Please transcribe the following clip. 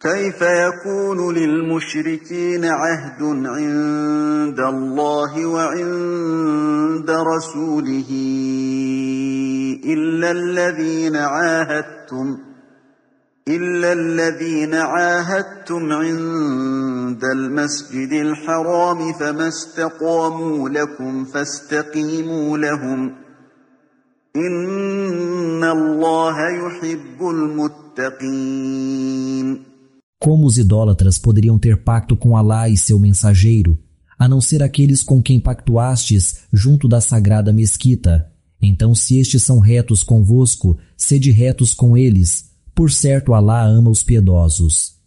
كيف يكون للمشركين عهد عند الله وعند رسوله إلا الذين عاهدتم عند المسجد الحرام فما استقاموا لكم فاستقيموا لهم إن الله يحب المتقين. Como os idólatras poderiam ter pacto com Alá e seu mensageiro, a não ser aqueles com quem pactuastes junto da sagrada mesquita? Então, se estes são retos convosco, sede retos com eles. Por certo, Alá ama os piedosos.